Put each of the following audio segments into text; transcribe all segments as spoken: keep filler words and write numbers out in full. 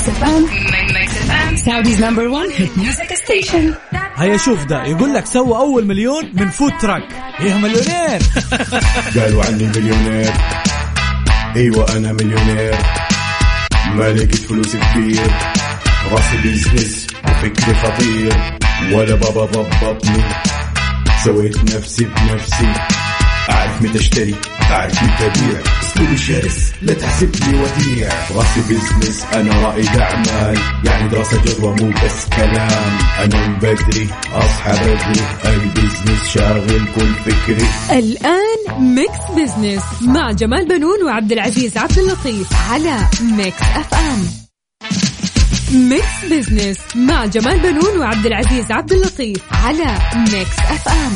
Mix إف إم. Mix إف إم. Saudi's number one hit music station. هيا شوف ده يقول لك سوى أول مليون من فود تراك. إيه مليونير. قالوا عني مليونير. أيوة أنا مليونير. ما لقيت فلوس كتير. راسي بيزنس وفكري خطير. ولا بابا ضبطني. سويت نفسي بنفسي. أعرف متى اشتري أعرف متى أبيع. أسلوبي شرس لا تحسبني وديع. راسي بيزنس أنا رائد أعمال. يعني دراسة جدوى مو بس كلام. أنا من بدري أصحى بدري. البيزنس شاغل كل فكري. الآن ميكس بيزنس مع جمال بنون وعبد العزيز عبد اللطيف على ميكس إف إم. ميكس بيزنس مع جمال بنون وعبد العزيز عبد اللطيف على ميكس إف إم.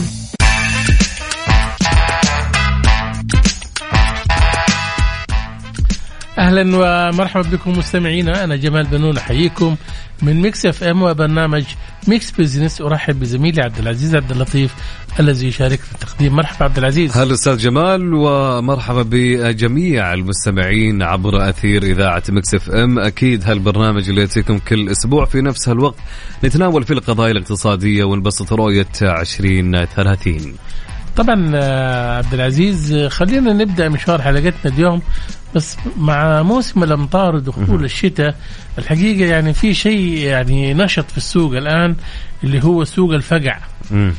أهلا ومرحبا بكم مستمعينا. أنا جمال بنون أحييكم من ميكس إف إم وبرنامج ميكس بيزنس. أرحب بزميلي عبد العزيز عبد اللطيف الذي يشارك في التقديم. مرحبا عبد العزيز. هلا أستاذ جمال ومرحبا بجميع المستمعين عبر أثير إذاعة ميكس إف إم. أكيد هالبرنامج اللي يأتيكم كل أسبوع في نفس هالوقت نتناول في القضايا الاقتصادية ونبسط رؤية عشرين ثلاثين. طبعا عبد العزيز خلينا نبدأ مشوار حلقتنا اليوم بس مع موسم الأمطار ودخول الشتاء. الحقيقة يعني في شيء يعني نشط في السوق الآن اللي هو سوق الفقع. م.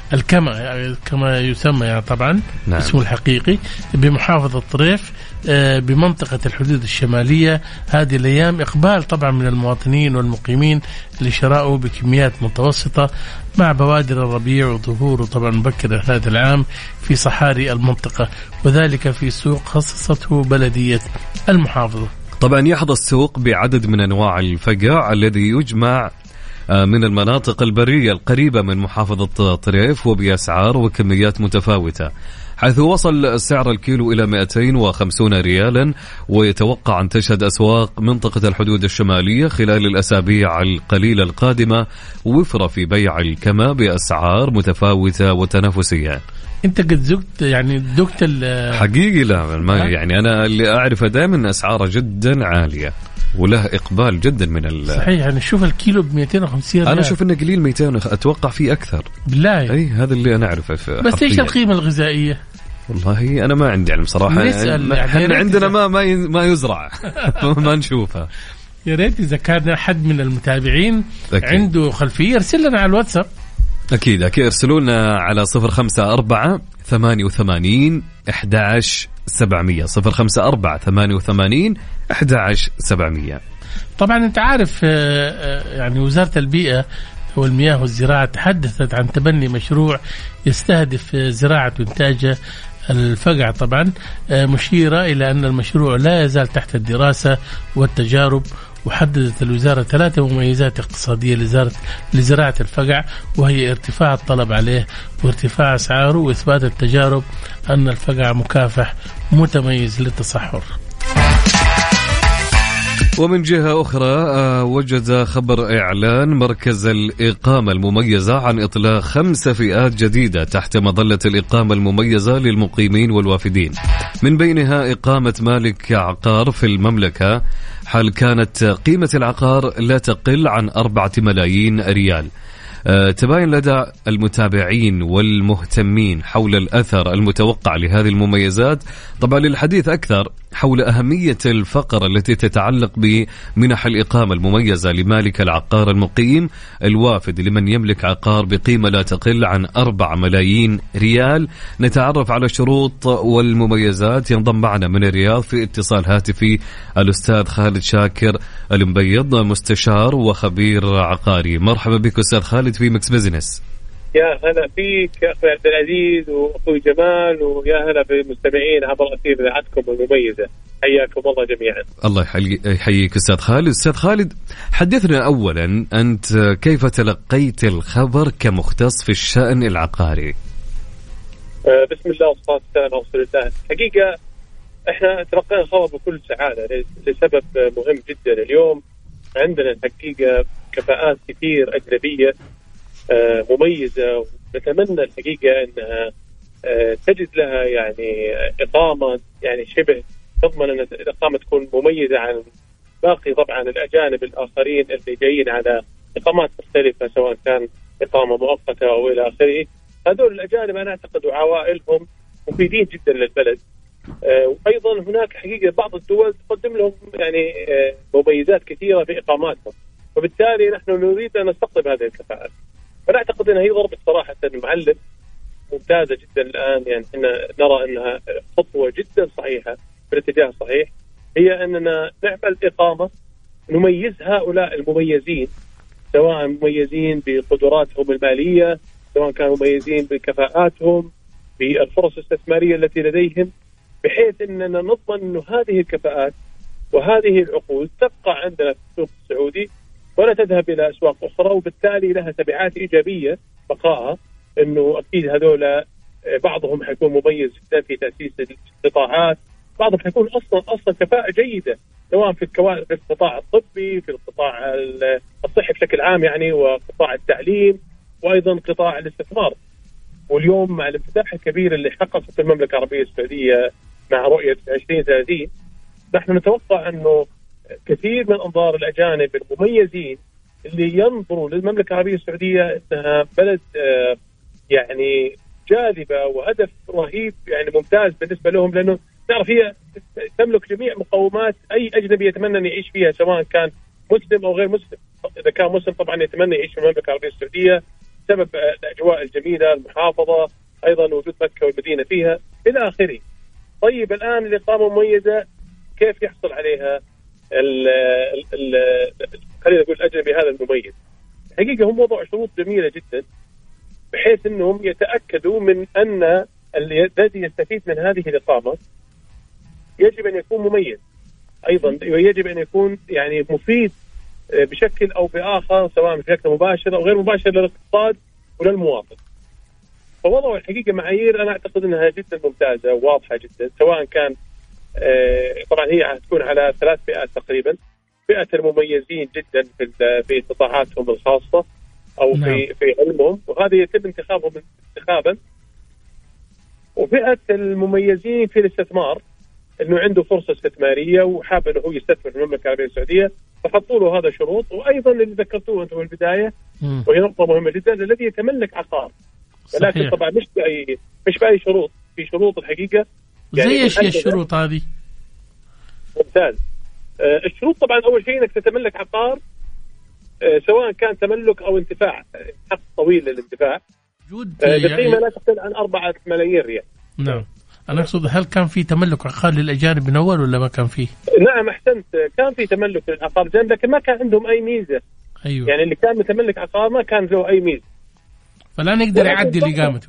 الكما كما يسمى يعني طبعا نعم. اسمه الحقيقي بمحافظة الطريف بمنطقة الحدود الشمالية. هذه الأيام إقبال طبعا من المواطنين والمقيمين لشراءه بكميات متوسطة مع بوادر الربيع وظهوره طبعا مبكر هذا العام في صحاري المنطقة، وذلك في سوق خصصته بلدية المحافظة. طبعا يحظى السوق بعدد من أنواع الفقع الذي يجمع من المناطق البرية القريبة من محافظة طريف وبأسعار وكميات متفاوتة، حيث وصل سعر الكيلو إلى مئتين وخمسين ريالا. ويتوقع أن تشهد أسواق منطقة الحدود الشمالية خلال الأسابيع القليلة القادمة وفرة في بيع الكما بأسعار متفاوتة وتنافسية. انت قد ذقت يعني ذقت حقيقي؟ لا ما يعني أنا اللي أعرفه دائما أسعاره جدا عالية وله إقبال جدا من ال صحيح. يعني شوف الكيلو ب مئتين وخمسين ريال. أنا أشوف إنه قليل مئتين، أتوقع فيه أكثر بالله. أي هذا اللي أنا أعرفه. بس إيش القيمة الغذائية؟ والله أنا ما عندي علم صراحة. يعني عندنا ما ما ما يزرع ما نشوفها. يا ريت إذا كان أحد من المتابعين أكيد عنده خلفية ارسل لنا على الواتساب. أكيد أكيد ارسلوا لنا على صفر خمسة أربعة ثمانية وثمانين أحد عشر سبعمية. صفر خمسة أربعة ثمانية وثمانين أحد عشر سبعمية. طبعا أنت عارف يعني وزارة البيئة والمياه والزراعة تحدثت عن تبني مشروع يستهدف زراعة وإنتاج الفقع، طبعا مشيرة إلى أن المشروع لا يزال تحت الدراسة والتجارب. وحددت الوزارة ثلاثة مميزات اقتصادية لزراعة الفقع، وهي ارتفاع الطلب عليه وارتفاع أسعاره وإثبات التجارب أن الفقع مكافح متميز للتصحر. ومن جهة أخرى وجد خبر إعلان مركز الإقامة المميزة عن إطلاق خمس فئات جديدة تحت مظلة الإقامة المميزة للمقيمين والوافدين، من بينها إقامة مالك عقار في المملكة حال كانت قيمة العقار لا تقل عن أربعة ملايين ريال. تباين لدى المتابعين والمهتمين حول الأثر المتوقع لهذه المميزات. طبعا للحديث أكثر حول أهمية الفقرة التي تتعلق بمنح الإقامة المميزة لمالك العقار المقيم الوافد لمن يملك عقار بقيمة لا تقل عن أربع ملايين ريال، نتعرف على الشروط والمميزات. ينضم معنا من الرياض في اتصال هاتفي الأستاذ خالد شاكر المبيض، مستشار وخبير عقاري. مرحبا بك أستاذ خالد في ميكس بيزنس. يا هلا فيك أخوي عبد العزيز وأخوي جمال، ويا هلا بالمستمعين عبر أثير إذاعتكم المميزة. حياكم الله جميعا. الله يحييك أستاذ خالد. أستاذ خالد حدثنا أولا أنت كيف تلقيت الخبر كمختص في الشأن العقاري؟ أه بسم الله والصلاة والسلام على رسول الله. حقيقة احنا تلقينا الخبر بكل سعادة لسبب مهم جدا. اليوم عندنا الحقيقة كفاءات كثير أجنبية مميزة، ونتمنى الحقيقة أنها تجد لها يعني إقامة يعني شبه تضمن أن الإقامة تكون مميزة عن باقي طبعا الأجانب الآخرين اللي جايين على إقامات مختلفة سواء كان إقامة مؤقتة أو إلى آخره. هذول الأجانب أنا أعتقد وعوائلهم مفيدين جدا للبلد. وأيضا هناك حقيقة بعض الدول تقدم لهم يعني مميزات كثيرة في إقاماتهم، وبالتالي نحن نريد أن نستقطب هذه الكفاءات. فأنا أعتقد أنها هي ضربة صراحة المعلم ممتازة جدا الآن. يعني إحنا نرى أنها خطوة جدا صحيحة في الاتجاه الصحيح، هي أننا نعمل إقامة نميز هؤلاء المميزين، سواء مميزين بقدراتهم المالية، سواء كانوا مميزين بكفاءاتهم، بالفرص الاستثمارية التي لديهم، بحيث أننا نضمن أن هذه الكفاءات وهذه العقود تبقى عندنا في السوق السعودي ولا تذهب إلى أسواق أخرى، وبالتالي لها تبعات إيجابية بقائها. أنه أكيد هذولا بعضهم حيكون مميز جدا في تأسيس القطاعات، بعضهم حيكون أصلا أصلا كفاءة جيدة سواء في في القطاع الطبي، في القطاع الصحي بشكل عام يعني، وقطاع التعليم، وأيضا قطاع الاستثمار. واليوم مع الانفتاح الكبير اللي حققته في المملكة العربية السعودية مع رؤية عشرين ثلاثين، نحن نتوقع أنه كثير من أنظار الأجانب المميزين اللي ينظروا للمملكة العربية السعودية أنها بلد يعني جاذبة وهدف رهيب يعني ممتاز بالنسبة لهم، لأنه تعرف هي تملك جميع مقومات أي أجنبي يتمنى أن يعيش فيها سواء كان مسلم أو غير مسلم. إذا كان مسلم طبعا يتمنى يعيش في المملكة العربية السعودية بسبب الأجواء الجميلة، المحافظة، أيضا وجود مكة والمدينة فيها إلى آخره. طيب الآن الإقامة مميزة كيف يحصل عليها ال ال خلينا نقول الأجنبي هذا المميز؟ حقيقة هم وضعوا شروط جميلة جدا بحيث أنهم يتأكدوا من أن الذي يستفيد من هذه الإقامة يجب أن يكون مميز، أيضا يجب أن يكون يعني مفيد بشكل أو بآخر، سواء بشكل مباشر أو غير مباشر للاقتصاد وللمواطن. فوضعوا الحقيقة معايير أنا أعتقد أنها جدا ممتازة وواضحة جدا، سواء كان طبعا هي هتكون على ثلاث فئات تقريبا: فئة المميزين جدا في في قطاعاتهم الخاصة أو في في علمهم، وهذه يتم انتخابهم انتخابا، وفئة المميزين في الاستثمار انه عنده فرصه استثماريه وحاب انه هو يستثمر في المملكه العربيه السعوديه، فحطوا له هذا شروط. وايضا اللي ذكرتوه انتم في البدايه وهي نقطه مهمه جدا، الذي يتملك عقار، ولكن طبعا مش باي مش باي شروط، في شروط الحقيقه يعني زي ايش الشروط هذه؟ ممتاز. آه الشروط طبعا اول شيء انك تتملك عقار، آه سواء كان تملك او انتفاع، حق طويل للانتفاع، وجود آه بقيمه لا تقل عن أربعة ملايين ريال. نعم. أنا أقصد هل كان في تملك عقار للأجانب من أول ولا ما كان فيه؟ نعم أحسنت، كان في تملك للعقار الأجانب لكن ما كان عندهم أي ميزة. أيوة. يعني اللي كان متملك عقار ما كان له أي ميزة، فلا نقدر يعدل إقامته.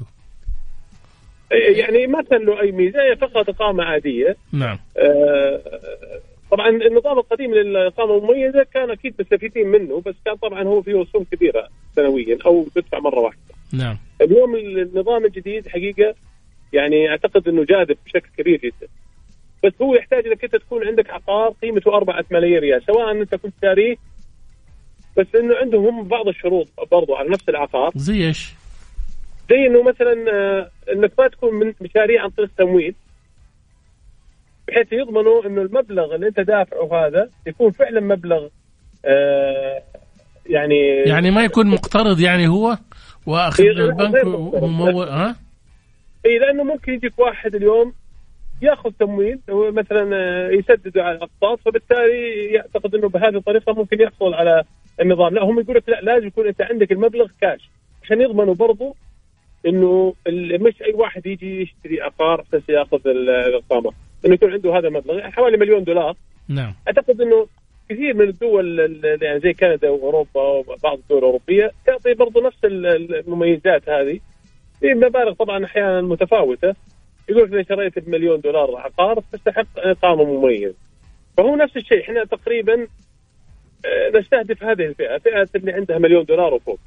يعني ما كان له أي ميزة، هي فقط إقامة عادية. نعم. آه طبعا النظام القديم للإقامة المميزة كان أكيد مستفيدين منه، بس كان طبعا هو فيه رسوم كبيرة سنويا أو تدفع مرة واحدة. نعم. اليوم النظام الجديد حقيقة يعني أعتقد أنه جاذب بشكل كبير جدا، بس هو يحتاج أنك أنت تكون عندك عقار قيمته أربعة ملايين ريال، سواء أنت كنت شاريه، بس أنه عندهم هم بعض الشروط برضو على نفس العقار. زي إيش؟ زي أنه مثلا أنك ما تكون من مشاريع عن طريق تمويل، بحيث يضمنوا أنه المبلغ اللي أنت دافعه هذا يكون فعلا مبلغ آه يعني يعني ما يكون مقترض يعني هو وأخذ البنك وممول. ها؟ إيه، لأنه ممكن يجيك واحد اليوم يأخذ تمويل مثلا يسدد على الأقساط، فبالتالي يعتقد أنه بهذه الطريقة ممكن يحصل على النظام. لا، هم يقولك لا، لازم يكون أنت عندك المبلغ كاش عشان يضمنوا برضو أنه مش أي واحد يجي يشتري عقار بس يأخذ الإقامة، أنه يكون عنده هذا المبلغ يعني حوالي مليون دولار. نعم. أعتقد أنه كثير من الدول يعني زي كندا وأوروبا وبعض الدول الأوروبية تعطي برضو نفس المميزات هذه بمبالغ طبعا أحيانا متفاوتة. يقول إذا شريت بمليون دولار عقار تستحق إقامة مميز، فهو نفس الشيء. إحنا تقريبا نستهدف هذه الفئة، فئة اللي عندها مليون دولار وفوق.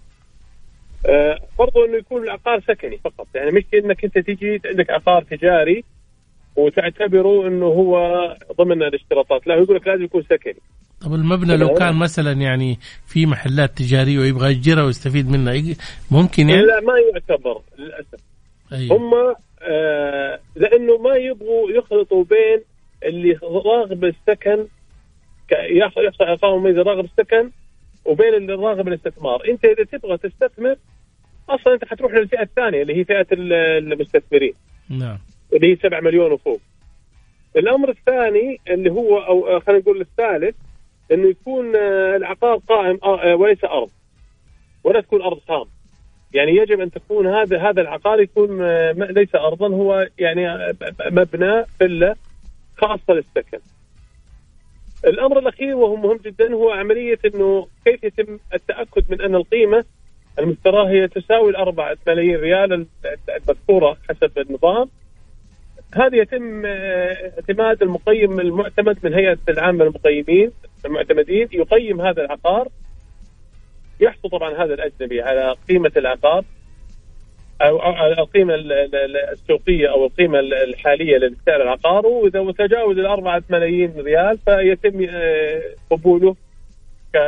برضو إنه يكون العقار سكني فقط، يعني مش إنك أنت تيجي عندك عقار تجاري وتعتبره إنه هو ضمن الاشتراطات، لا، يقولك لازم يكون سكني. طب المبنى لو كان مثلا يعني في محلات تجارية ويبغى يجرها ويستفيد منها ممكن يعني؟ لا، ما يعتبر للأسف. أيوه. هم آه لأنه ما يبغوا يخلطوا بين اللي راغب السكن يحصل على إقامة مميزة راغب السكن وبين الراغب الاستثمار. أنت إذا تبغى تستثمر أصلا أنت حتروح للفئة الثانية اللي هي فئة المستثمرين. نعم. اللي هي سبعة مليون وفوق. الأمر الثاني اللي هو أو خلينا نقول الثالث إنه يكون العقار قائم وليس أرض ولا تكون أرض خام. يعني يجب أن تكون هذا هذا العقار يكون ليس أرضا، هو يعني مبنى فيلا خاصة للسكن. الأمر الأخير وهو مهم جدا هو عملية إنه كيف يتم التأكد من أن القيمة المشتراه هي تساوي الأربعة ملايين ريال المذكورة حسب النظام. هذا يتم اعتماد المقيم المعتمد من هيئة العامة للمقيمين المعتمدين، يقيم هذا العقار، يحصل طبعا هذا الأجنبي على قيمة العقار أو القيمة السوقية أو القيمة الحالية لسعر العقار، وإذا تجاوز الأربعة ملايين ريال فيتم قبوله ك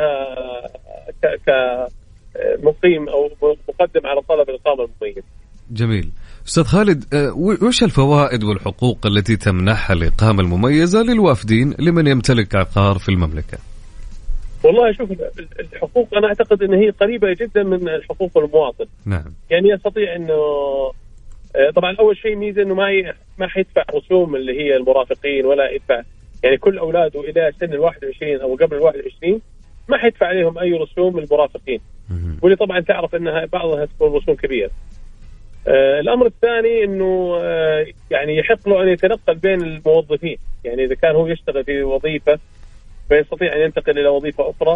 كمقيم أو مقدم على طلب الإقامة المميز. جميل. أستاذ خالد، وش الفوائد والحقوق التي تمنحها الإقامة المميزة للوافدين لمن يمتلك عقار في المملكة؟ والله شوف، الحقوق أنا أعتقد أن هي قريبة جدا من الحقوق المواطن. نعم. يعني يستطيع أنه طبعا أول شيء ميزة أنه ما ما حيدفع رسوم اللي هي المرافقين ولا يدفع، يعني كل أولاده إلى سن الواحد وعشرين أو قبل الواحد وعشرين ما حيدفع عليهم أي رسوم المرافقين، واللي طبعا تعرف أنها بعضها تكون رسوم كبيرة. آه الأمر الثاني أنه آه يعني يحق له أن يتنقل بين الموظفين، يعني إذا كان هو يشتغل في وظيفة فيستطيع أن ينتقل إلى وظيفة أخرى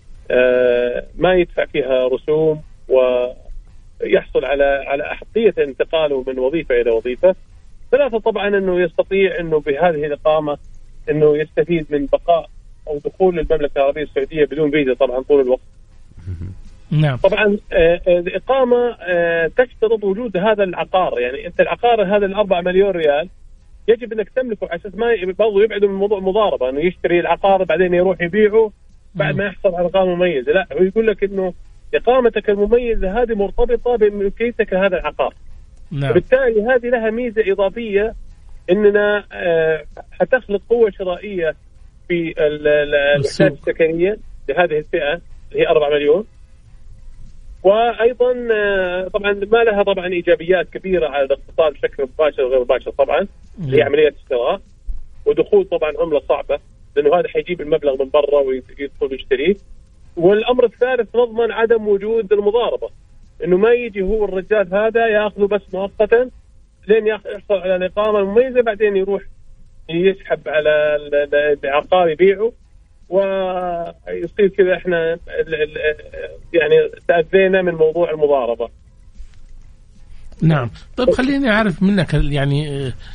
آه ما يدفع فيها رسوم ويحصل على على أحقية انتقاله من وظيفة إلى وظيفة. ثلاثة طبعا أنه يستطيع أنه بهذه الإقامة أنه يستفيد من بقاء أو دخول المملكة العربية السعودية بدون فيزا طبعا طول الوقت. نعم. طبعا الإقامة تشترط وجود هذا العقار، يعني أنت العقار هذا الأربعة مليون ريال يجب أنك تملكه على أساس ما برضو يبعدوا من موضوع المضاربة، أنه يشتري العقار بعدين يروح يبيعه بعد ما يحصل على إقامة مميزة. لا، هو يقول لك إنه إقامتك المميزة هذه مرتبطة بملكيتك هذا العقار. نعم. وبالتالي هذه لها ميزة إضافية إننا حتخلق قوة شرائية في الوحدات السكنية لهذه الفئة اللي هي أربعة مليون. وأيضا طبعا ما لها طبعا إيجابيات كبيرة على الاقتصاد بشكل مباشر وغير مباشر طبعا، هي عملية الشراء ودخول طبعا عملة صعبة، لأنه هذا حيجيب المبلغ من برا ويدخل ويشتريه. والأمر الثالث نضمن عدم وجود المضاربة، إنه ما يجي هو الرجال هذا يأخذه بس مؤقتا لين يحصل على الإقامة المميزة بعدين يروح يسحب على العقار يبيعه ويصير كذا. احنا يعني تأذينا من موضوع المضاربة. نعم. طيب خليني أعرف منك يعني آه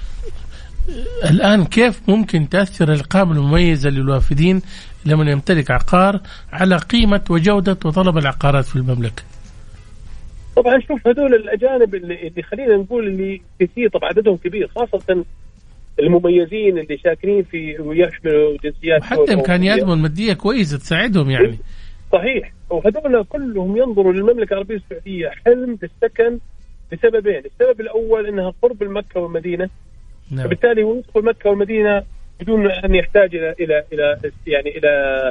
الآن كيف ممكن تأثر الإقامة المميزة للوافدين لمن يمتلك عقار على قيمة وجودة وطلب العقارات في المملكة؟ طبعا شوف، هذول الأجانب اللي, اللي خلينا نقول اللي كثير طبعا عددهم كبير، خاصة المميزين اللي ساكنين في ويحملوا جنسيات وحتى إمكانياتهم المادية كويسة تساعدهم يعني. صحيح. وهذول كلهم ينظروا للمملكة العربية السعودية حلم بالسكن لسببين. السبب الأول أنها قرب المكة والمدينة. نعم. فبالتالي هو يدخل مكة والمدينة بدون أن يحتاج إلى إلى إلى يعني إلى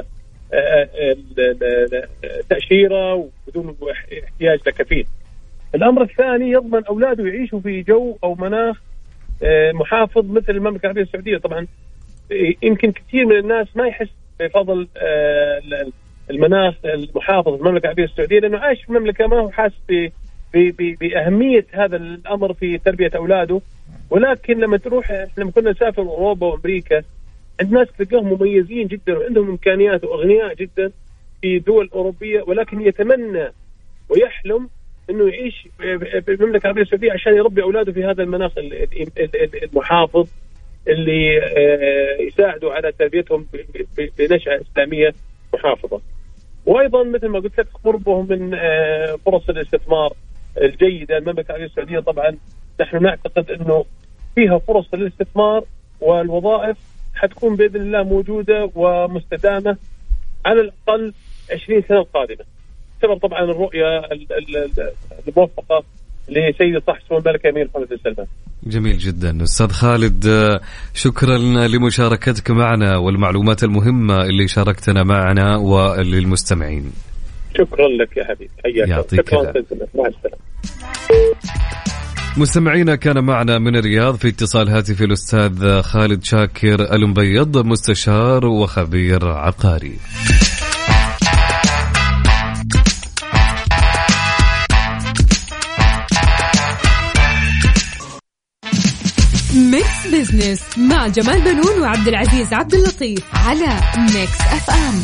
تأشيرة وبدون احتياج لكفيل. الأمر الثاني يضمن أولاده يعيشوا في جو أو مناخ محافظ مثل المملكة العربية السعودية. طبعا يمكن كثير من الناس ما يحس بفضل المناخ المحافظ في المملكة العربية السعودية لأنه عايش في المملكة ما هو حاسس بأهمية هذا الأمر في تربية أولاده. ولكن لما تروح، لما كنا نسافر أوروبا وأمريكا عند ناس تلقاهم مميزين جدا وعندهم إمكانيات وأغنياء جدا في دول أوروبية، ولكن يتمنى ويحلم إنه يعيش بالمملكة العربية السعودية عشان يربي أولاده في هذا المناخ المحافظ اللي يساعدوا على تربيتهم بنشأة إسلامية محافظة. وأيضا مثل ما قلت لك قربهم من فرص الاستثمار الجيدة. المملكة العربية السعودية طبعا نحن نعتقد أنه فيها فرص للاستثمار والوظائف حتكون بإذن الله موجودة ومستدامة على الأقل عشرين سنة قادمة، بسبب طبعا الرؤية الموفقة لسيد صاحب سمو الملك أمير محمد بن سلمان. جميل جدا أستاذ خالد، شكرا لمشاركتك معنا والمعلومات المهمة اللي شاركتنا معنا وللمستمعين. شكرا لك يا حبيبي، حياك. شكرا مع السلامة. مستمعينا، كان معنا من الرياض في اتصال هاتفي الأستاذ خالد شاكر المبيض، مستشار وخبير عقاري. ميكس بزنس مع جمال بنون وعبد العزيز عبد اللطيف على ميكس اف ام.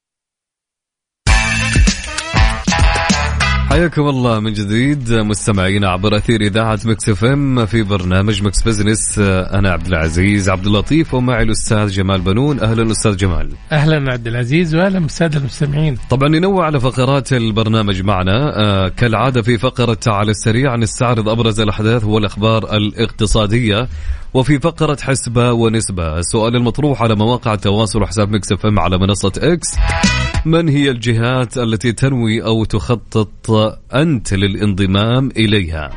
حياكم الله من جديد مستمعينا عبر أثير إذاعة ميكس اف ام في برنامج ميكس بزنس. أنا عبد العزيز عبد اللطيف ومعي الأستاذ جمال بنون. أهلا أستاذ جمال. أهلا عبد العزيز وأهلا بالسادة المستمعين. طبعا ننوع على فقرات البرنامج معنا آه كالعادة. في فقرة على السريع نستعرض أبرز الأحداث والأخبار الاقتصادية، وفي فقرة حسبة ونسبة السؤال المطروح على مواقع التواصل وحساب ميكس اف ام على منصة اكس: من هي الجهات التي تنوي أو تخطط أنت للانضمام إليها؟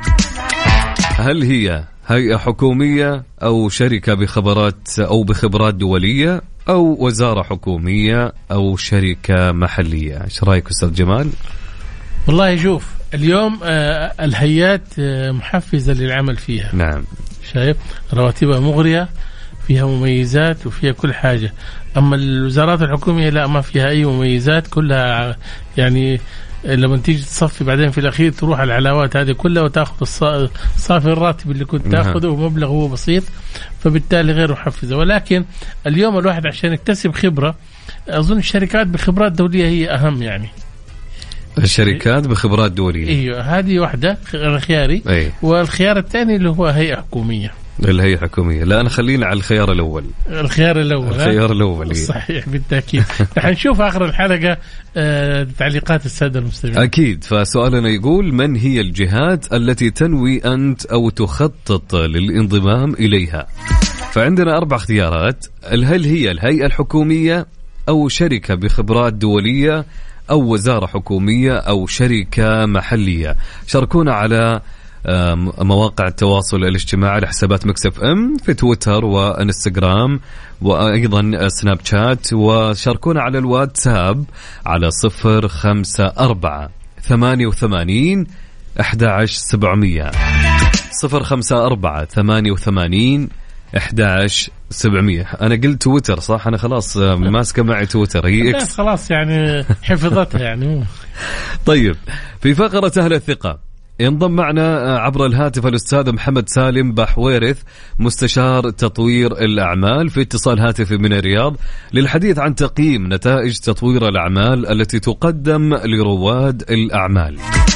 هل هي هيئة حكومية أو شركة بخبرات أو بخبرات دولية أو وزارة حكومية أو شركة محلية؟ ايش رأيك أستاذ جمال؟ والله شوف، اليوم آه الهيئات آه محفزة للعمل فيها. نعم، شايف رواتبها مغرية، فيها مميزات وفيها كل حاجة. أما الوزارات الحكومية لا، ما فيها أي مميزات، كلها يعني لما تيجي تصفي بعدين في الأخير تروح العلاوات هذه كلها وتأخذ صافي الراتب اللي كنت تأخذه ومبلغ هو بسيط، فبالتالي غير محفزة. ولكن اليوم الواحد عشان يكتسب خبرة، أظن الشركات بخبرات دولية هي أهم. يعني الشركات بخبرات دولية، ايوه هذه واحدة الخياري. أيه. والخيار الثاني اللي هو هيئة حكومية. الهيئة الحكومية، لا أنا خلينا على الخيار الأول. الخيار الأول الخيار الأول صحيح بالتأكيد. حنشوف آخر الحلقة آه تعليقات السادة المستمعين. أكيد. فسؤالنا يقول: من هي الجهات التي تنوي أنت أو تخطط للانضمام إليها؟ فعندنا أربع اختيارات: هل هي الهيئة الحكومية أو شركة بخبرات دولية أو وزارة حكومية أو شركة محلية؟ شاركونا على مواقع التواصل الاجتماعي على حسابات ميكس اف ام في تويتر وانستغرام وأيضا سناب شات، وشاركونا على الواتساب على صفر خمسة أربعة ثمانية وثمانين أحد عشر سبعمية صفر خمسة أربعة ثمانية وثمانين أحد عشر سبعمية. أنا قلت تويتر صح؟ أنا خلاص ماسكة معي تويتر، هي إكس خلاص يعني حفظتها يعني. طيب، في فقرة أهل الثقة ينضم معنا عبر الهاتف الأستاذ محمد سالم بحويرث، مستشار تطوير الأعمال، في اتصال هاتفي من الرياض للحديث عن تقييم نتائج تطوير الأعمال التي تقدم لرواد الأعمال.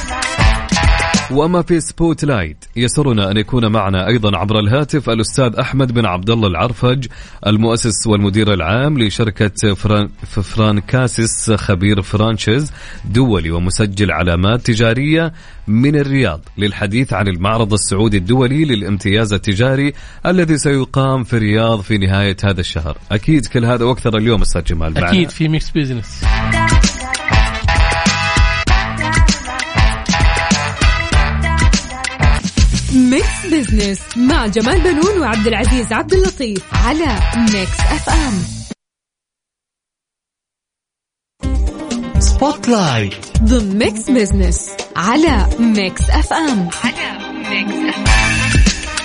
وأما في سبوت لايت يسرنا أن يكون معنا أيضا عبر الهاتف الأستاذ أحمد بن عبد الله العرفج، المؤسس والمدير العام لشركة فران فرانكاسيس، خبير فرانشيز دولي ومسجل علامات تجارية من الرياض، للحديث عن المعرض السعودي الدولي للامتياز التجاري الذي سيقام في الرياض في نهاية هذا الشهر. أكيد كل هذا وأكثر اليوم أستاذ جمال معنا. أكيد في ميكس بيزنس. ميكس بزنس مع جمال بنون وعبد العزيز عبد اللطيف على ميكس اف ام. سبوت لايت ضمن ميكس بزنس على ميكس اف ام. على ميكس اف ام.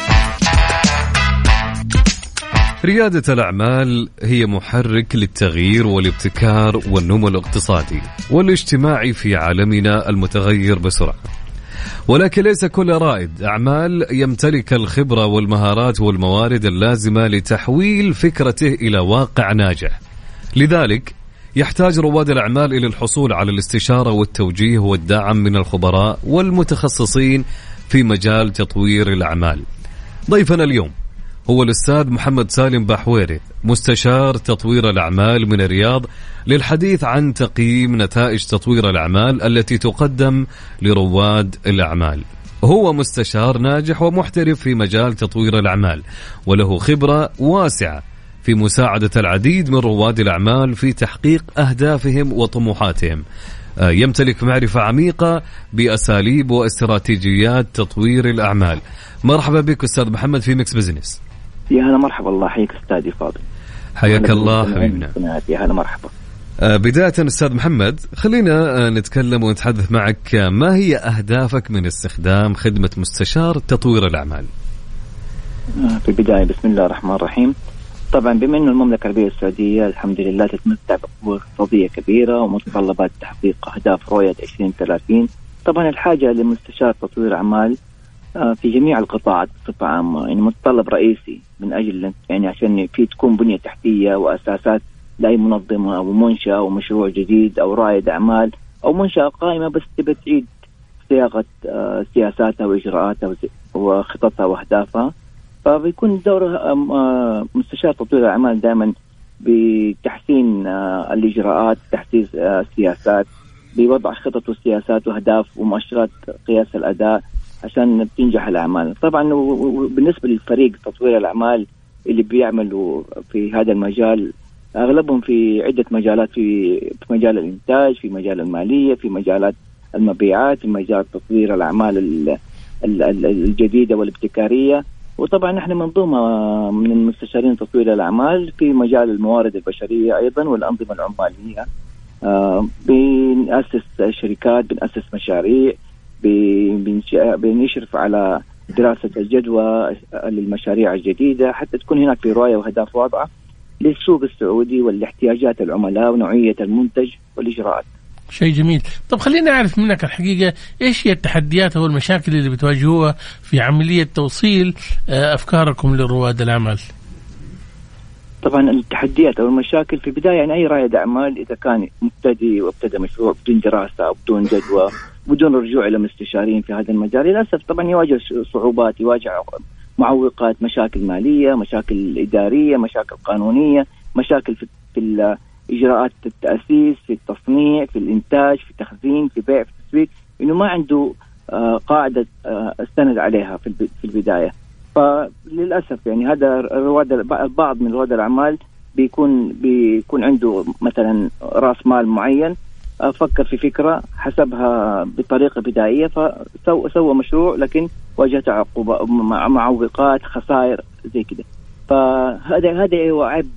ريادة الأعمال هي محرك للتغيير والابتكار والنمو الاقتصادي والاجتماعي في عالمنا المتغير بسرعة، ولكن ليس كل رائد أعمال يمتلك الخبرة والمهارات والموارد اللازمة لتحويل فكرته إلى واقع ناجح. لذلك يحتاج رواد الأعمال إلى الحصول على الاستشارة والتوجيه والدعم من الخبراء والمتخصصين في مجال تطوير الأعمال. ضيفنا اليوم هو الأستاذ محمد سالم بحويرث، مستشار تطوير الأعمال من الرياض، للحديث عن تقييم نتائج تطوير الأعمال التي تقدم لرواد الأعمال. هو مستشار ناجح ومحترف في مجال تطوير الأعمال، وله خبرة واسعة في مساعدة العديد من رواد الأعمال في تحقيق أهدافهم وطموحاتهم. يمتلك معرفة عميقة بأساليب واستراتيجيات تطوير الأعمال. مرحبا بك أستاذ محمد في ميكس بزنس. يا هلا مرحبا، الله يحييك أستاذي فاضل. حياك الله حبيبنا. يا هلا مرحبا. بداية أستاذ محمد، خلينا نتكلم ونتحدث معك، ما هي أهدافك من استخدام خدمة مستشار تطوير الأعمال؟ في البداية بسم الله الرحمن الرحيم. طبعا بما أن المملكة العربية السعودية الحمد لله تتمتع بقوة اقتصادية كبيرة ومتطلبات تحقيق أهداف رؤية عشرين ثلاثين، طبعا الحاجة لمستشار تطوير أعمال في جميع القطاعات بصفة عامة يعني متطلب رئيسي، من أجل يعني عشان في تكون بنية تحتية وأساسات لأي منظمة أو منشأة أو مشروع جديد أو رائد أعمال أو منشأة قائمة بس تبى تعيد صياغة سياساتها وإجراءاتها وخططها وأهدافها. فبيكون دوره مستشار تطوير الأعمال دائما بتحسين الإجراءات، تحسين السياسات، بوضع خطط وسياسات وأهداف ومؤشرات قياس الأداء عشان تنجح الأعمال. طبعا بالنسبة للفريق تطوير الأعمال اللي بيعملوا في هذا المجال أغلبهم في عدة مجالات، في في مجال الإنتاج، في مجال المالية، في مجالات المبيعات، في مجال تطوير الأعمال الجديدة والابتكارية. وطبعا نحن منظومة من المستشارين تطوير الأعمال في مجال الموارد البشرية أيضا والأنظمة العمالية. آه بنأسس شركات، بنأسس مشاريع، بنشرف على دراسة الجدوى للمشاريع الجديدة حتى تكون هناك في رؤية وأهداف واضحة للسوق السعودي والاحتياجات العملاء ونوعية المنتج والإجراءات. شيء جميل. طب خلينا نعرف منك الحقيقة إيش هي التحديات أو المشاكل اللي بتواجهوها في عملية توصيل أفكاركم لرواد الأعمال؟ طبعا التحديات أو المشاكل في البداية يعني أي رائد أعمال إذا كان مبتدئ وابتدى مشروع بدون دراسة أو بدون جدوى بدون رجوع إلى مستشارين في هذا المجال للأسف طبعا يواجه صعوبات، يواجه معوقات، مشاكل مالية، مشاكل إدارية، مشاكل قانونية، مشاكل في, في إجراءات التأسيس، في التصنيع، في الإنتاج، في التخزين، في بيع، في التسويق، إنه ما عنده آه قاعدة آه استند عليها في في البداية. فللأسف يعني هذا رواد البعض من رواد الأعمال بيكون بيكون عنده مثلا رأس مال معين، فكر في فكرة حسبها بطريقة بدائية فسوى سوى مشروع لكن واجهت عقوبة معوقات خسائر زي كده. فهذا هذا هو عيب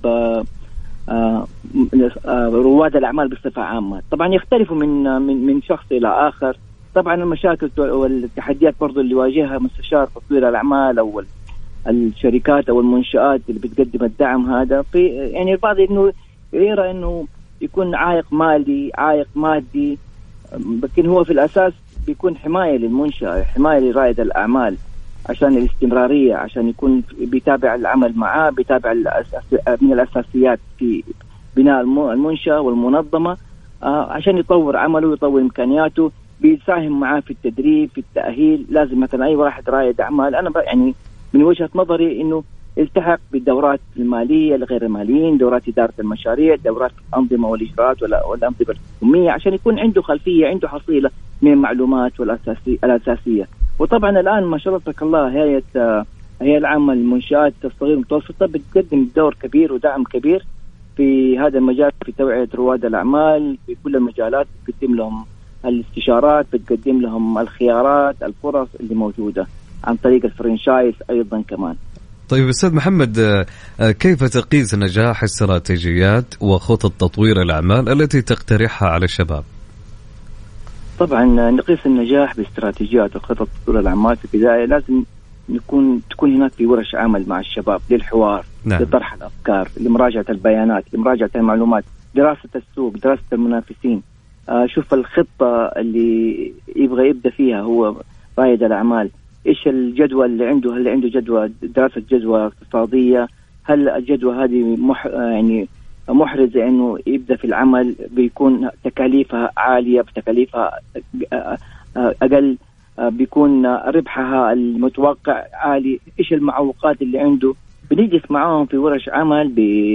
رواد الأعمال بصفة عامة. طبعا يختلفوا من من من شخص إلى آخر. طبعا المشاكل والتحديات برضو اللي واجهها مستشار تطوير الأعمال أو الشركات أو المنشآت اللي بتقدم الدعم هذا في يعني البعض إنه يرى إنه يكون عائق مالي، عائق مادي، لكن هو في الأساس بيكون حماية للمنشأة، حماية لرائد الأعمال عشان الاستمرارية، عشان يكون بيتابع العمل معاه، بيتابع من الأساسيات في بناء المنشأة والمنظمة عشان يطور عمله ويطور إمكانياته، بيساهم معاه في التدريب، في التأهيل. لازم مثلا أي واحد رائد أعمال أنا يعني من وجهة نظري إنه التحق بالدورات المالية لغير الماليين، دورات إدارة المشاريع، دورات الأنظمة والإجراءات والأنظمة الحكومية عشان يكون عنده خلفية، عنده حصيلة من المعلومات والأساسية الأساسية. وطبعا الآن ما شاء الله هيئة هيئة العامة للمنشآت الصغيرة والمتوسطة بتقدم دور كبير ودعم كبير في هذا المجال في توعية رواد الأعمال في كل المجالات، بتقدم لهم الاستشارات، بتقدم لهم الخيارات، الفرص اللي موجودة عن طريق الفرنشايز أيضا كمان. طيب أستاذ محمد، كيف تقيس نجاح استراتيجيات وخطط تطوير الأعمال التي تقترحها على الشباب؟ طبعا نقيس النجاح باستراتيجيات وخطط تطوير الأعمال في البداية لازم يكون تكون هناك في ورش عمل مع الشباب للحوار، نعم. لطرح الأفكار، لمراجعة البيانات، لمراجعة المعلومات، دراسة السوق، دراسة المنافسين. آه شوف الخطة اللي يبغى يبدأ فيها هو رائد الأعمال، إيش الجدوى اللي عنده، هل عنده جدوى دراسة جدوى اقتصادية، هل الجدوى هذه مح يعني محرزة إنه يبدأ في العمل، بيكون تكاليفها عالية بتكاليفها أقل، بيكون ربحها المتوقع عالي، إيش المعوقات اللي عنده. بنجلس معاهم في ورش عمل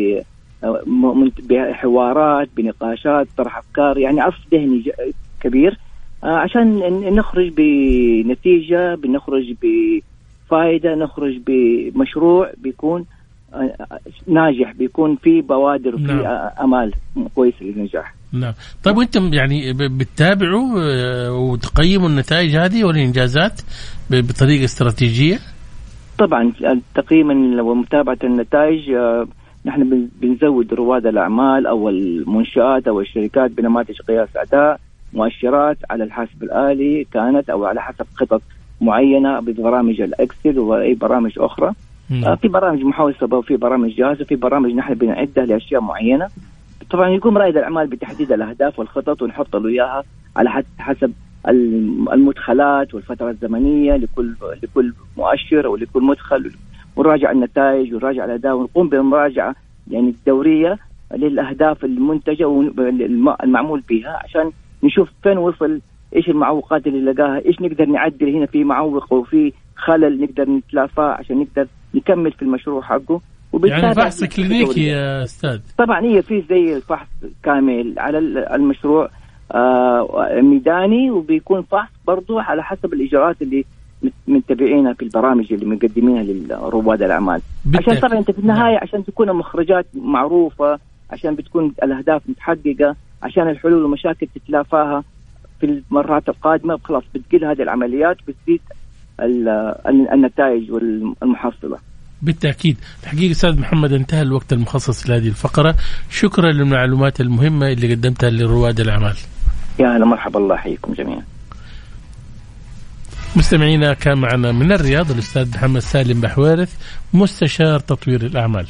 بحوارات، بنقاشات، طرح أفكار، يعني عصف ذهني كبير عشان نخرج بنتيجة، بنخرج بفائدة، نخرج بمشروع بيكون ناجح، بيكون في بوادر وفي نعم. امال كويسه للنجاح. نعم. طيب وانتم يعني بتتابعوا وتقيموا النتائج هذه والانجازات بطريقه استراتيجيه؟ طبعا التقييم ومتابعه النتائج، نحن بنزود رواد الاعمال او المنشآت او الشركات بنماذج قياس اداء، مؤشرات على الحاسب الآلي كانت او على حسب خطط معينه ببرامج الاكسل واي برامج اخرى. آه في برامج محوسبه وفي برامج جاهزه وفي برامج نحن بنعدها لاشياء معينه. طبعا يقوم رائد الاعمال بتحديد الاهداف والخطط ونحط له اياها على حسب المدخلات والفتره الزمنيه لكل لكل مؤشر او لكل مدخل، ونراجع النتائج ونراجع الاداء ونقوم بمراجعه يعني الدوريه للاهداف المنتجه والمعمول بها عشان نشوف فين وصل، ايش المعوقات اللي لقاها، ايش نقدر نعدل هنا في معوق وفي خلل نقدر نتلافاه عشان نقدر نكمل في المشروع حقه. يعني فحص كلينيكي يا أستاذ؟ طبعا هي في زي الفحص كامل على المشروع آه ميداني، وبيكون فحص برضو على حسب الإجراءات اللي متبعينها في البرامج اللي مقدمينها لرواد الأعمال، عشان طبعا انت في النهاية نعم. عشان تكون المخرجات معروفة، عشان بتكون الأهداف متحققة، عشان الحلول والمشاكل تتلافاها في المرات القادمة، خلاص بتقل هذه العمليات وبتزيد النتائج والمحصلة. بالتأكيد. الحقيقة أستاذ محمد انتهى الوقت المخصص لهذه الفقرة، شكرا للمعلومات المهمة اللي قدمتها لرواد الأعمال. يا هلا مرحبا، الله يحييكم جميعا. مستمعينا، كان معنا من الرياض الأستاذ محمد سالم بحويرث، مستشار تطوير الأعمال.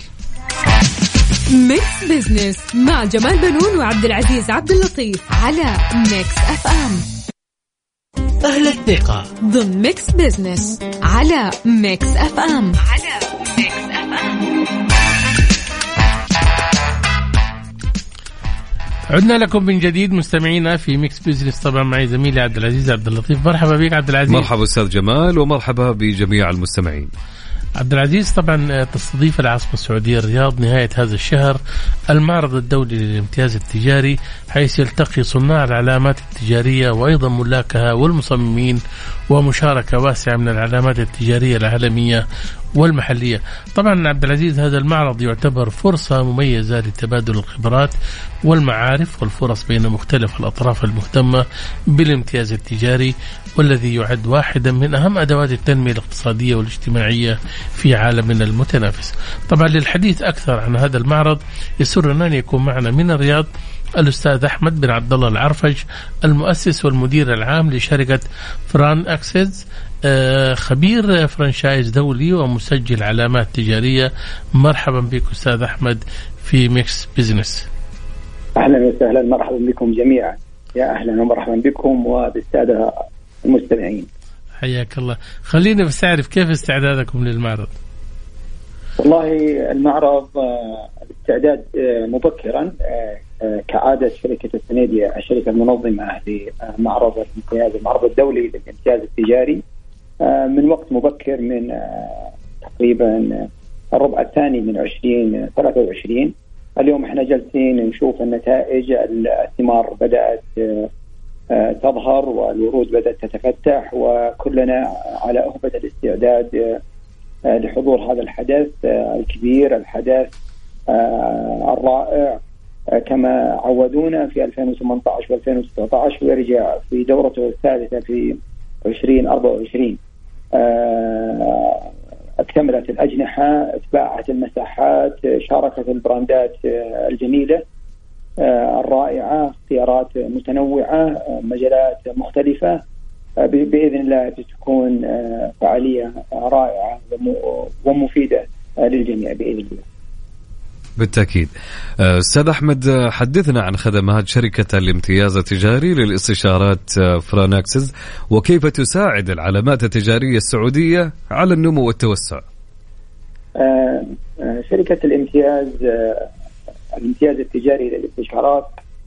ميكس بزنس مع جمال بنون وعبد العزيز عبد اللطيف على ميكس اف ام. أهل الثقة ضمن ميكس بزنس على ميكس اف ام. على ميكس اف ام. عدنا لكم من جديد مستمعينا في ميكس بزنس، طبعا معي زميلي عبد العزيز عبد اللطيف. مرحبا بك عبد العزيز. مرحبا أستاذ جمال، ومرحبا بجميع المستمعين. عبد العزيز، طبعا تستضيف العاصمة السعودية الرياض نهاية هذا الشهر المعرض الدولي للامتياز التجاري، حيث يلتقي صناع العلامات التجارية وأيضا ملاكها والمصممين، ومشاركة واسعة من العلامات التجارية العالمية والمحلية. طبعا عبد العزيز، هذا المعرض يعتبر فرصة مميزة لتبادل الخبرات والمعارف والفرص بين مختلف الأطراف المهتمة بالامتياز التجاري، والذي يعد واحدا من أهم أدوات التنمية الاقتصادية والاجتماعية في عالمنا المتنافس. طبعا للحديث أكثر عن هذا المعرض يسرنا أن يكون معنا من الرياض الأستاذ أحمد بن عبد الله العرفج، المؤسس والمدير العام لشركة فران أكسس، خبير فرانشايز دولي ومسجل علامات تجارية. مرحبا بك أستاذ أحمد في ميكس بزنس. أهلا وسهلا، مرحبا بكم جميعا. يا أهلا ومرحبا بكم وبالسادة المستمعين. حياك الله. خلينا بس أعرف كيف استعدادكم للمعرض. والله المعرض الاستعداد مبكرا كعادة شركة السنيدية، الشركة المنظمة لمعرض الامتياز، المعرض الدولي للامتياز التجاري، من وقت مبكر من تقريبا الربع الثاني من عشرين ثلاثة وعشرين. اليوم احنا جالسين نشوف النتائج، الثمار بدأت تظهر والورود بدأت تتفتح، وكلنا على أهبة الاستعداد لحضور هذا الحدث الكبير، الحدث الرائع كما عودونا في ألفين وثمانية عشر وألفين وستة عشر، ويرجع في دورته الثالثة في عشرين أربعة وعشرين. اكتملت الأجنحة، اتباعت المساحات، شاركت البراندات الجميلة الرائعة، اختيارات متنوعة، مجالات مختلفة. بإذن الله تكون فعالية رائعة ومفيدة للجميع بإذن الله. بالتأكيد. أستاذ أحمد، حدثنا عن خدمات شركة الامتياز التجاري للاستشارات فراناكسز، وكيف تساعد العلامات التجارية السعودية على النمو والتوسع. شركة الامتياز الامتياز التجاري للاستشارات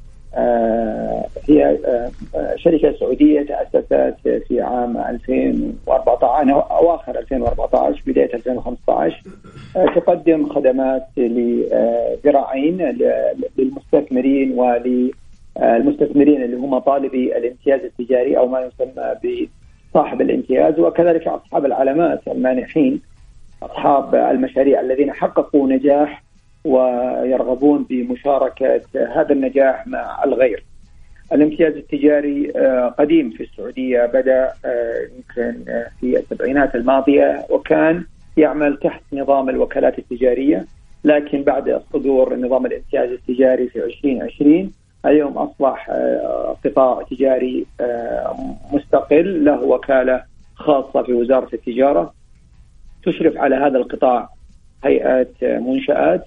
هي شركة سعودية تأسست في عام ألفين وأربعة عشر، أواخر ألفين وأربعة عشر بداية ألفين وخمسة عشر. تقدم خدمات لذراعين للمستثمرين وللمستثمرين اللي هم طالبي الامتياز التجاري أو ما يسمى بصاحب الامتياز، وكذلك أصحاب العلامات المانحين. أصحاب المشاريع الذين حققوا نجاح ويرغبون بمشاركة هذا النجاح مع الغير. الامتياز التجاري قديم في السعودية، بدأ يمكن في السبعينات الماضية وكان يعمل تحت نظام الوكالات التجارية، لكن بعد صدور نظام الامتياز التجاري في عشرين عشرين اليوم أصبح قطاع تجاري مستقل له وكالة خاصة في وزارة التجارة تشرف على هذا القطاع هيئات منشآت.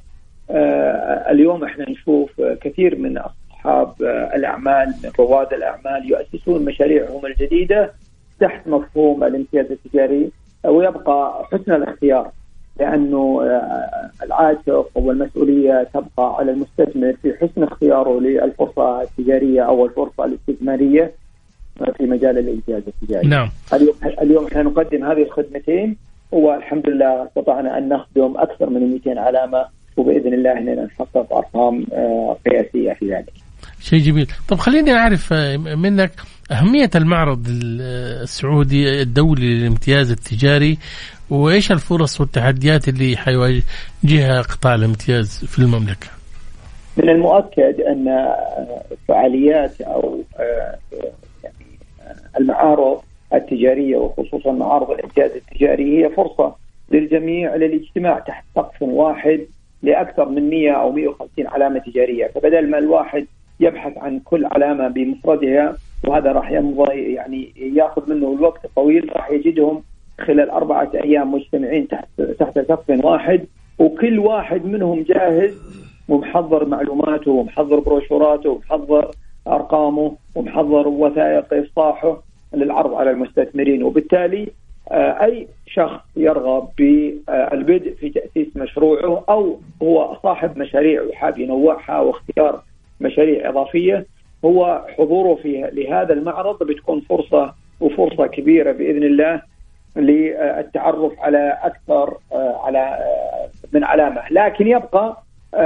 اليوم احنا نشوف كثير من أصحاب الأعمال من رواد الأعمال يؤسسون مشاريعهم الجديدة تحت مفهوم الامتياز التجاري، ويبقى حسن الاختيار لأنه العاتق والمسؤولية تبقى على المستثمر في حسن اختياره للفرصة التجارية أو الفرصة الاستثمارية في مجال الامتياز التجاري. نعم. اليوم اليوم احنا نقدم هذه الخدمتين، والحمد لله استطعنا أن نخدم أكثر من مئتين علامة، وبإذن الله أننا نحقق أرقام قياسية في ذلك. شيء جميل. طب خليني أعرف منك أهمية المعرض السعودي الدولي للامتياز التجاري، وإيش الفرص والتحديات اللي حيواجهها قطاع الامتياز في المملكة؟ من المؤكد أن فعاليات أو يعني المعارض التجارية وخصوصا معارض الامتياز التجاري هي فرصة للجميع للاجتماع تحت سقف واحد لأكثر من مئة أو مئة وخمسين علامة تجارية، فبدل ما الواحد يبحث عن كل علامة بمفردها وهذا راح يمضي يعني يأخذ منه الوقت طويل، راح يجدهم خلال أربعة أيام مجتمعين تحت تحت سقف واحد، وكل واحد منهم جاهز ومحضر معلوماته ومحضر بروشوراته ومحضر أرقامه ومحضر وثائق إفصاحه للعرض على المستثمرين. وبالتالي أي شخص يرغب بالبدء في تأسيس مشروعه أو هو صاحب مشاريع وحاب ينوعها واختيار مشاريع إضافية، هو حضوره في لهذا المعرض بتكون فرصة وفرصة كبيرة بإذن الله للتعرف على أكثر على من علامة. لكن يبقى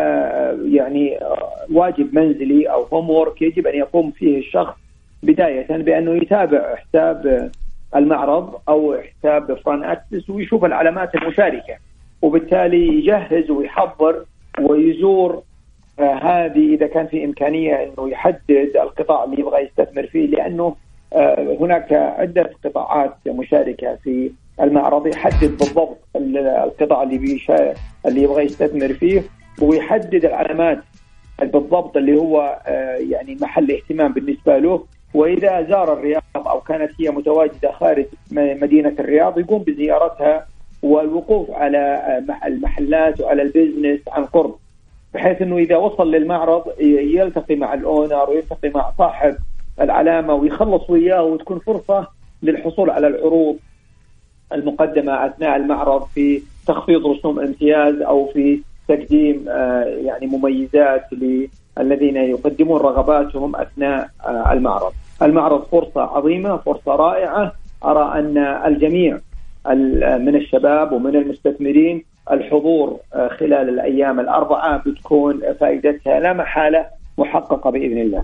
يعني واجب منزلي أو هومورك يجب أن يقوم فيه الشخص بداية بأنه يتابع حساب المعرض أو حساب فران أكسس ويشوف العلامات المشاركة، وبالتالي يجهز ويحضر ويزور هذه إذا كان في إمكانية أنه يحدد القطاع اللي يبغى يستثمر فيه، لأنه هناك عدة قطاعات مشاركة في المعرض، يحدد بالضبط القطاع اللي بيشا اللي يبغى يستثمر فيه ويحدد العلامات بالضبط اللي هو يعني محل اهتمام بالنسبة له. وإذا زار الرياض أو كانت هي متواجدة خارج مدينة الرياض يقوم بزيارتها والوقوف على المحلات وعلى البيزنس عن قرب، بحيث أنه إذا وصل للمعرض يلتقي مع الأونر ويلتقي مع صاحب العلامة ويخلص وياه، وتكون فرصة للحصول على العروض المقدمة أثناء المعرض في تخفيض رسوم امتياز أو في تقديم يعني مميزات للذين يقدمون رغباتهم أثناء المعرض. المعرض فرصة عظيمة، فرصة رائعة. أرى أن الجميع من الشباب ومن المستثمرين الحضور خلال الأيام الأربعة بتكون فائدتها لا محالة محققة بإذن الله.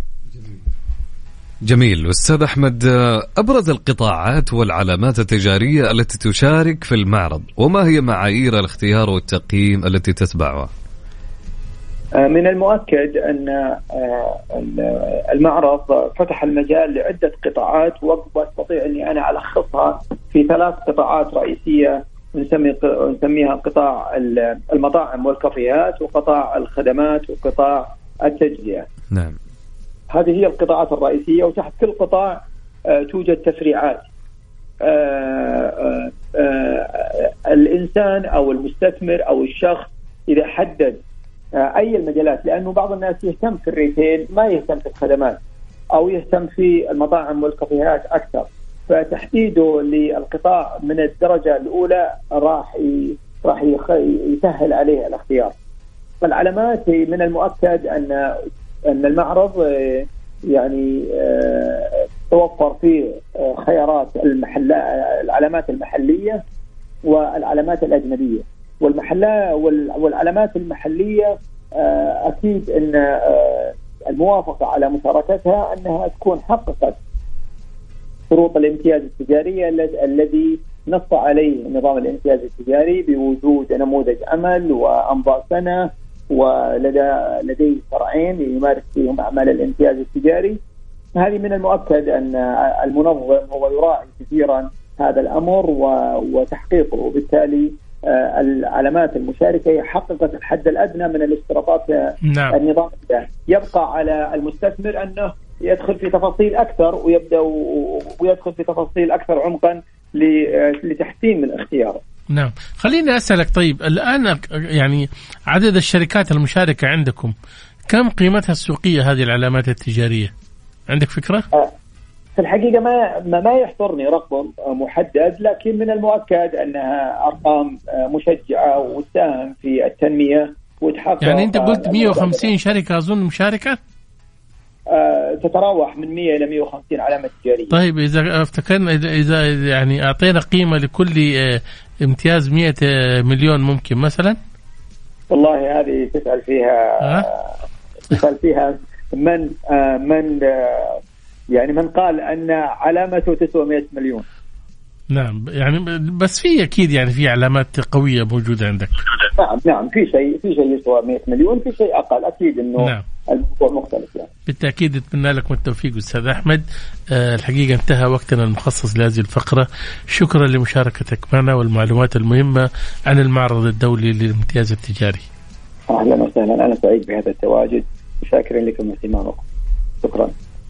جميل. أستاذ أحمد، أبرز القطاعات والعلامات التجارية التي تشارك في المعرض، وما هي معايير الاختيار والتقييم التي تتبعها؟ من المؤكد أن المعرض فتح المجال لعدة قطاعات، واستطيع أني أنا ألخصها في ثلاث قطاعات رئيسية نسميها قطاع المطاعم والكافيهات وقطاع الخدمات وقطاع التجزئة. نعم. هذه هي القطاعات الرئيسية، وتحت كل قطاع توجد تفريعات. الإنسان أو المستثمر أو الشخص إذا حدد أي المجالات، لأنه بعض الناس يهتم في الريتيل ما يهتم في الخدمات أو يهتم في المطاعم والكافيهات أكثر، فتحديده للقطاع من الدرجة الأولى راح راح يسهل عليه الاختيار. فالعلامات من المؤكد أن أن المعرض يعني توفر فيه خيارات المحل العلامات المحلية والعلامات الأجنبية. والمحلات والعلامات المحلية أكيد أن الموافقة على مشاركتها أنها تكون حققت شروط الامتياز التجارية الذي نص عليه نظام الامتياز التجاري بوجود نموذج عمل وأمضاء سنة ولدى لديه فرعين يمارس فيهم أعمال الامتياز التجاري. هذه من المؤكد أن المنظم هو يراعي كثيرا هذا الأمر وتحقيقه، وبالتالي العلامات المشاركة حققت الحد الأدنى من الاشتراطات. نعم. النظام ده يبقى على المستثمر أنه يدخل في تفاصيل أكثر ويبدأ ويدخل في تفاصيل أكثر عمقا لتحسين من اختياره. نعم. خليني أسألك، طيب الآن يعني عدد الشركات المشاركة عندكم كم قيمتها السوقية هذه العلامات التجارية؟ عندك فكرة؟ في الحقيقة ما ما يحضرني رقم محدد، لكن من المؤكد أنها أرقام مشجعة وتساهم في التنمية وتحقق. يعني أنت قلت مئة وخمسين شركة أظن مشاركة؟ آه تتراوح من مئة إلى مئة وخمسين علامة تجارية. طيب إذا افتكرنا إذا يعني أعطينا قيمة لكل امتياز مئة مليون ممكن مثلا؟ والله هذه تسأل فيها أه؟ تسأل فيها من آه من آه يعني من قال أن علامته تسوى مئة مليون. نعم، يعني بس في أكيد يعني في علامات قوية موجودة عندك. نعم نعم في شيء في شيء يسوى مئة مليون، في شيء أقل أكيد إنه نعم. الموضوع مختلف يعني. بالتأكيد أتمنى لك التوفيق أستاذ أحمد. أه الحقيقة انتهى وقتنا المخصص لهذه الفقرة. شكرا لمشاركتك معنا والمعلومات المهمة عن المعرض الدولي للامتياز التجاري. أهلا وسهلا، أنا سعيد بهذا التواجد وشاكرين لكم اهتمامكم. شكرا.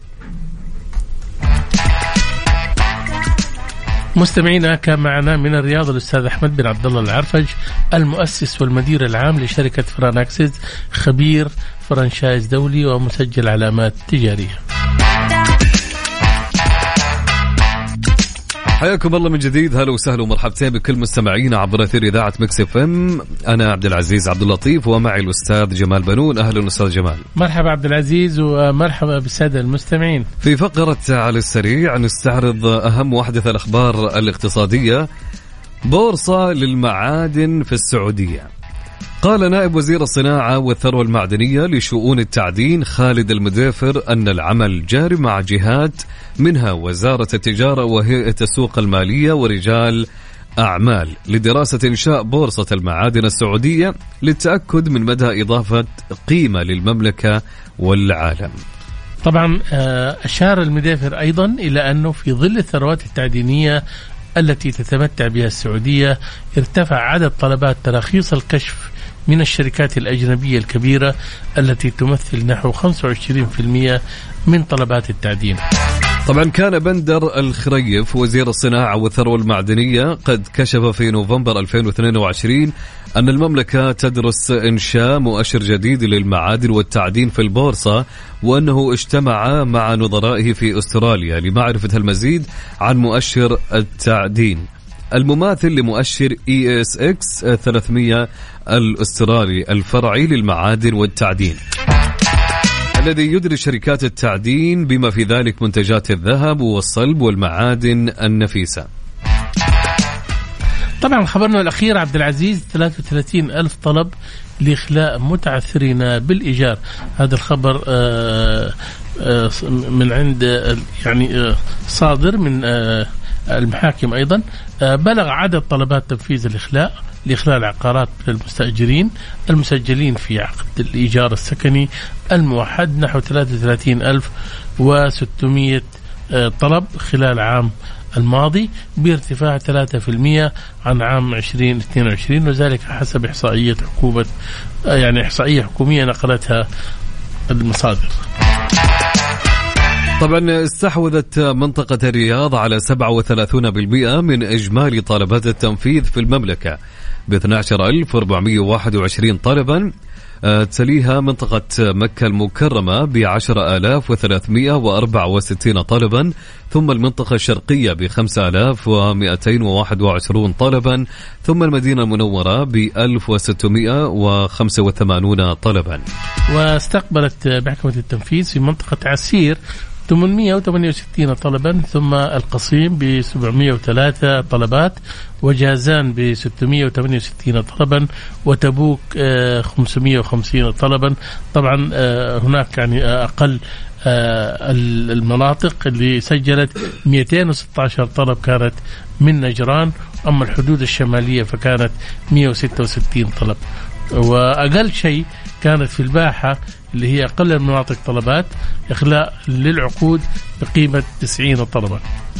مستمعينا، كان معنا من الرياض الأستاذ أحمد بن عبد الله العرفج، المؤسس والمدير العام لشركة فراناكسيس، خبير فرانشايز دولي ومسجل علامات تجارية. حياكم الله من جديد، هلا وسهلا ومرحبتين بكل مستمعينا عبر اثير اذاعه مكس اف ام. انا عبد العزيز عبد اللطيف ومعي الاستاذ جمال بنون. اهلا استاذ جمال. مرحبا عبد العزيز ومرحبا بالساده المستمعين. في فقره على السريع نستعرض اهم واحدث الاخبار الاقتصاديه. بورصه للمعادن في السعوديه. قال نائب وزير الصناعة والثروة المعدنية لشؤون التعدين خالد المدافر أن العمل جاري مع جهات منها وزارة التجارة وهيئة السوق المالية ورجال أعمال لدراسة إنشاء بورصة المعادن السعودية للتأكد من مدى إضافة قيمة للمملكة والعالم. طبعا أشار المدافر أيضا إلى أنه في ظل الثروات التعدينية التي تتمتع بها السعودية ارتفع عدد طلبات تراخيص الكشف من الشركات الأجنبية الكبيرة التي تمثل نحو خمسة وعشرين بالمئة من طلبات التعدين. طبعا كان بندر الخريف وزير الصناعة والثروة المعدنية قد كشف في نوفمبر ألفين واثنين وعشرين أن المملكة تدرس إنشاء مؤشر جديد للمعادن والتعدين في البورصة، وأنه اجتمع مع نظرائه في أستراليا لمعرفة المزيد عن مؤشر التعدين المماثل لمؤشر إي إس إكس ثلاثمئة الأسترالي الفرعي للمعادن والتعدين، الذي يدرج شركات التعدين بما في ذلك منتجات الذهب والصلب والمعادن النفيسة. طبعا خبرنا الأخير عبد العزيز ثلاثة وثلاثين ألف طلب لإخلاء متعثرين بالإيجار. هذا الخبر من عند يعني صادر من المحاكم. أيضا بلغ عدد طلبات تنفيذ الإخلاء لإخلاء العقارات للمستأجرين المسجلين في عقد الإيجار السكني الموحد نحو ثلاثة وثلاثين ألف وستمئة طلب خلال عام الماضي، بارتفاع ثلاثة بالمئة عن عام ألفين واثنين وعشرين، وذلك حسب إحصائية حكومة يعني إحصائية حكومية نقلتها المصادر. طبعا استحوذت منطقة الرياض على سبعة وثلاثين بالمئة من إجمالي طلبات التنفيذ في المملكة ب اثني عشر ألف وأربعمئة وواحد وعشرين طلبا. تليها منطقة مكة المكرمة بعشرة آلاف وثلاثمئة وأربعة وستين طلبا، ثم المنطقة الشرقية بخمسة آلاف ومئتين وواحد وعشرين طلبا، ثم المدينة المنورة بألف وستمئة وخمسة وثمانين طلبا. واستقبلت محكمة التنفيذ في منطقة عسير ثمانمائة وثمانية وستين طلبا، ثم القصيم ب سبعمائة وثلاثة طلبات، وجازان ب ستمائة وثمانية وستين طلبا، وتبوك خمسمائة وخمسين طلبا. طبعا هناك يعني أقل المناطق اللي سجلت مئتين وستة عشر طلب كانت من نجران، أما الحدود الشمالية فكانت مئة وستة وستين طلب، وأقل شيء كانت في الباحة اللي هي أقل المناطق طلبات إخلاء للعقود بقيمة تسعين طلبا.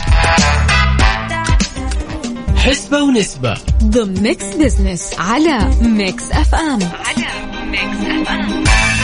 حسبة ونسبة ضمن ميكس بيزنس على ميكس أف أم. على ميكس أف أم.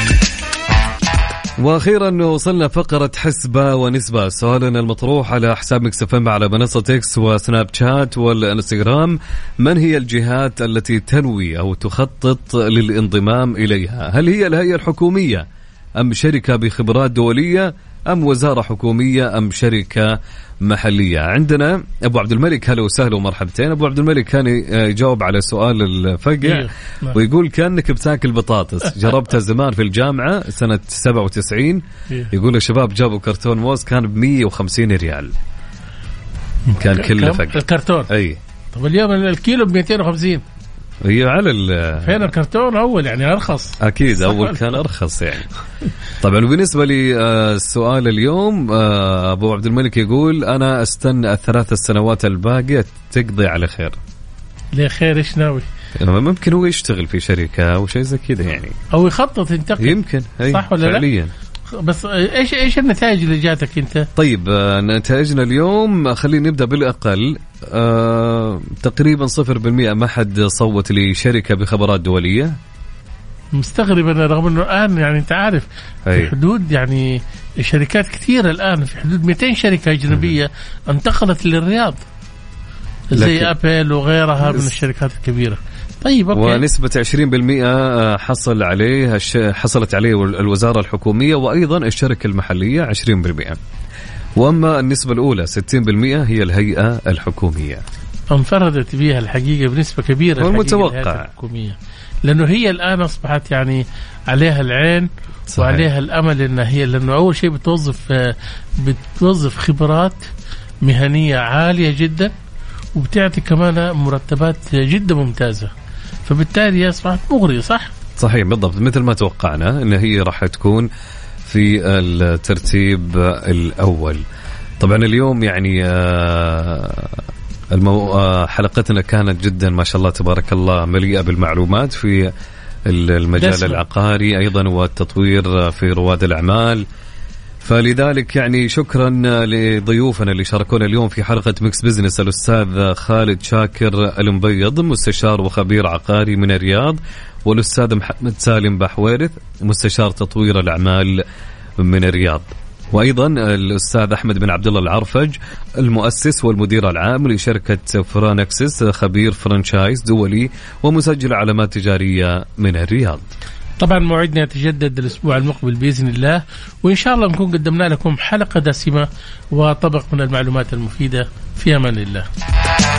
واخيرا وصلنا فقرة حسبة ونسبة، سؤالنا المطروح على حساب ميكس اف ام على منصة اكس وسناب شات والانستغرام: من هي الجهات التي تنوي او تخطط للانضمام اليها؟ هل هي الهيئة الحكومية ام شركة بخبرات دولية ام وزارة حكومية ام شركة محلية؟ عندنا ابو عبد الملك، هلا وسهلا ومرحبتين. ابو عبد الملك كان يجاوب على سؤال الفقع ويقول كأنك بتاكل بطاطس، جربتها زمان في الجامعة سنة سبعة وتسعين. يقول الشباب جابوا كرتون موز كان بمية وخمسين ريال، كان كله فقع الكرتون. اي طب اليوم الكيلو بمئتين وخمسين. هي على ال فين الكرتون أول يعني أرخص؟ أكيد أول كان أرخص يعني. طبعا بالنسبة لي السؤال اليوم أبو عبد الملك يقول أنا أستنى الثلاث السنوات الباقية تقضي على خير. ليه خير؟ إيش ناوي؟ ممكن هو يشتغل في شركة أو شيء زي كذا يعني، أو يخطط ينتقل. يمكن صح ولا فعليا. لا؟ بس إيش إيش النتائج اللي جاتك أنت؟ طيب نتائجنا اليوم خلينا نبدأ بالأقل. آه، تقريبا صفر بالمئة ما حد صوت لشركة بخبرات دولية. مستغرب أنا رغم أنه الآن يعني أنت عارف في حدود يعني شركات كثيرة الآن في حدود مئتين شركة أجنبية انتقلت للرياض زي أبل وغيرها من الشركات الكبيرة. طيب أوكي. ونسبة عشرين بالمئة حصل عليه حصلت عليه الوزارة الحكومية وأيضا الشركة المحلية عشرين بالمئة. وأما النسبة الأولى ستين بالمئة هي الهيئة الحكومية، انفردت بها الحقيقة بنسبة كبيرة. والمتوقع الحكومية لأنه هي الآن أصبحت يعني عليها العين. صحيح. وعليها الأمل إنها هي، لأنه أول شيء بتوظف بتوظف خبرات مهنية عالية جدا، وبتعطي كمان مرتبات جدا ممتازة، فبالتالي أصبحت مغرية. صح؟ صحيح بالضبط، مثل ما توقعنا إن هي راح تكون في الترتيب الأول. طبعا اليوم يعني المو... حلقتنا كانت جدا ما شاء الله تبارك الله مليئة بالمعلومات في المجال دسمة. العقاري أيضا والتطوير في رواد الأعمال. فلذلك يعني شكرا لضيوفنا اللي شاركونا اليوم في حلقة ميكس بيزنس: الأستاذ خالد شاكر المبيض مستشار وخبير عقاري من الرياض، والأستاذ محمد سالم بحويرث مستشار تطوير الأعمال من الرياض، وأيضا الأستاذ أحمد بن عبد الله العرفج المؤسس والمدير العام لشركة فرانكسس، خبير فرانشايز دولي ومسجل علامات تجارية من الرياض. طبعا موعدنا يتجدد الأسبوع المقبل بإذن الله، وإن شاء الله نكون قدمنا لكم حلقة دسمة وطبق من المعلومات المفيدة. في أمان الله.